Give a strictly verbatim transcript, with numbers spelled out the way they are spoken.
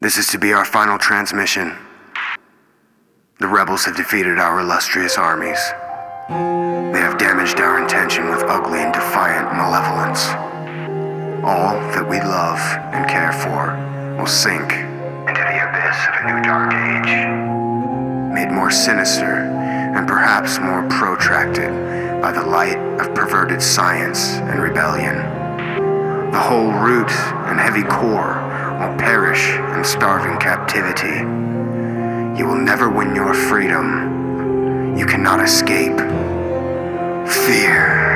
This is to be our final transmission. The rebels have defeated our illustrious armies. They have damaged our intention with ugly and defiant malevolence. All that we love and care for will sink into the abyss of a new dark age, made more sinister and perhaps more protracted by the light of perverted science and rebellion. The whole root and heavy core will perish in starving captivity. You will never win your freedom. You cannot escape fear.